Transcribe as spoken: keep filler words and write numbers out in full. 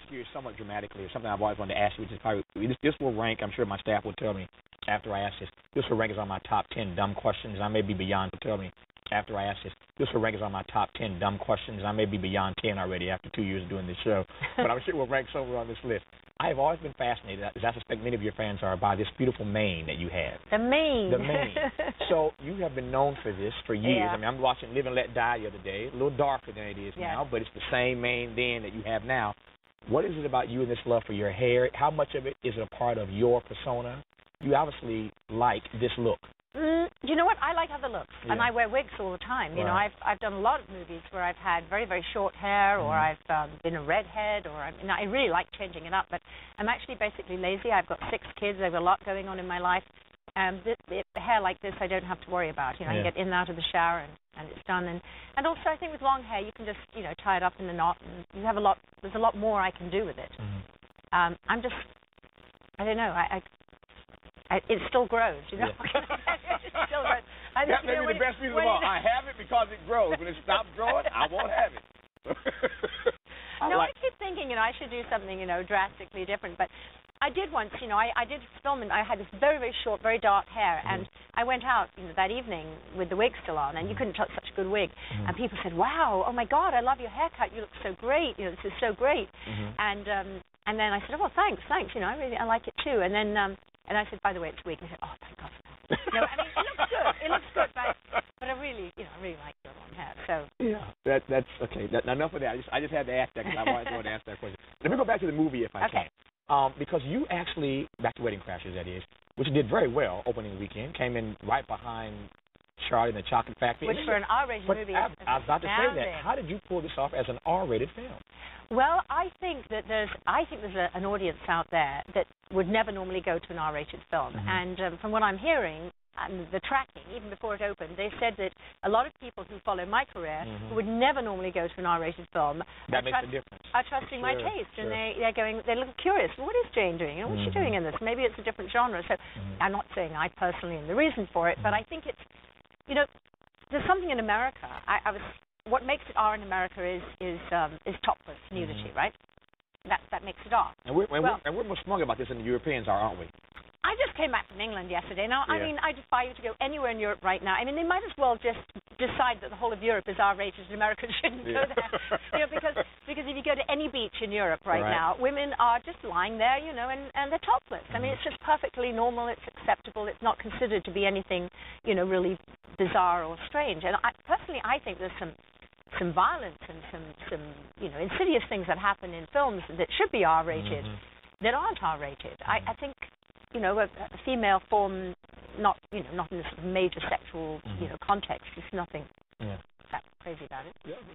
you somewhat dramatically, or something I've always wanted to ask you, which is probably this, this will rank. I'm sure my staff will tell me after I ask this. This will rank as on my top ten dumb questions, and I may be beyond to tell me after I ask this. This will rank as on my top ten dumb questions, and I may be beyond ten already after two years of doing this show. But I'm sure it will rank somewhere on this list. I have always been fascinated, as I suspect many of your fans are, by this beautiful mane that you have. The mane. The mane. So you have been known for this for years. Yeah. I mean, I'm watching Live and Let Die the other day, a little darker than it is yeah. now, but it's the same mane then that you have now. What is it about you and this love for your hair? How much of it is a part of your persona? You obviously like this look. Mm, you know what? I like other looks, Yeah. and I wear wigs all the time. You Right. know, I've I've done a lot of movies where I've had very very short hair, or Mhm. I've um, been a redhead, or I, you know, I really like changing it up. But I'm actually basically lazy. I've got six kids. I've got a lot going on in my life. Um, this, this, hair like this, I don't have to worry about. You know, Yeah. I can get in and out of the shower, and, and it's done. And and also, I think with long hair, you can just you know tie it up in a knot, and you have a lot. There's a lot more I can do with it. Mhm. Um, I'm just, I don't know. I, I, I it still grows. You know. Yeah. It still grows. I That just, may you know, be the when best it- reason of when all. it- I have it because it grows. When it stops growing, I won't have it. I no, like, I keep thinking, you know, I should do something, you know, drastically different. But I did once, you know, I, I did film, and I had this very, very short, very dark hair, Mhm. and I went out, you know, that evening with the wig still on, and you couldn't touch such a good wig. Mhm. And people said, "Wow, oh my God, I love your haircut. You look so great. You know, this is so great." Mhm. And um, and then I said, "Oh, thanks, thanks. You know, I really, I like it too." And then um, and I said, "By the way, it's a wig." And they said, "Oh, thank God for that." You know, I mean, it looks good. It looks good, but but I really, you know, I really like your long hair. So Yeah, that that's okay. That, enough of that. I just I just had to ask that because I wanted to ask that question. Let me go back to the movie if I Okay. can. Um, because you actually, back to Wedding Crashers, that is, which did very well opening weekend, came in right behind Charlie and the Chocolate Factory. which for an R-rated But movie, I, is I was about to say that. astounding. How did you pull this off as an R-rated film? Well, I think that there's, I think there's a, an audience out there that would never normally go to an R-rated film. Mhm. And um, from what I'm hearing, and the tracking, even before it opened, they said that a lot of people who follow my career Mhm. who would never normally go to an R-rated film That are, makes a trust- difference. are trusting my Sure, taste, sure. and they, they're going, they're a little curious. What is Jane doing? You know, what's Mhm. she doing in this? Maybe it's a different genre. So Mhm. I'm not saying I personally am the reason for it, but Mhm. I think it's, you know, there's something in America. I, I was, what makes it R in America is is um, is topless nudity, Mhm. right? That that makes it R. And we're, and, Well- we're, and we're more smug about this than the Europeans are, aren't we? I just came back from England yesterday. Now, I Yeah. mean, I defy you to go anywhere in Europe right now. I mean, they might as well just decide that the whole of Europe is R-rated and Americans shouldn't Yeah. go there. You know, because because if you go to any beach in Europe right, Right. now, women are just lying there, you know, and, and they're topless. I mean, Mhm. it's just perfectly normal. It's acceptable. It's not considered to be anything, you know, really bizarre or strange. And I, personally, I think there's some some violence and some some you know insidious things that happen in films that should be R-rated Mhm. that aren't R-rated. I, I think, you know, a, a female form, not you know, not in a sort of major sexual Mhm. you know context. There's nothing Yeah. that crazy about it. Yeah,